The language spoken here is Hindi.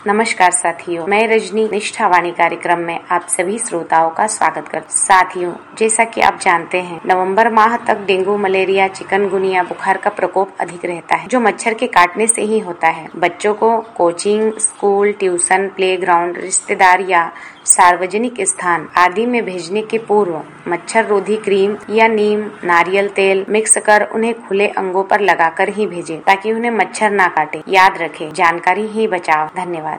नमस्कार साथियों, मैं रजनी निष्ठावाणी कार्यक्रम में आप सभी श्रोताओं का स्वागत करती हूँ। साथियों, जैसा कि आप जानते हैं, नवंबर माह तक डेंगू, मलेरिया, चिकनगुनिया बुखार का प्रकोप अधिक रहता है, जो मच्छर के काटने से ही होता है। बच्चों को कोचिंग, स्कूल, ट्यूशन, प्लेग्राउंड, रिश्तेदार या सार्वजनिक स्थान आदि में भेजने के पूर्व मच्छर रोधी क्रीम या नीम नारियल तेल मिक्स कर उन्हें खुले अंगों पर लगाकर ही भेजें, ताकि उन्हें मच्छर ना काटे। याद रखें, जानकारी ही बचाओ। धन्यवाद।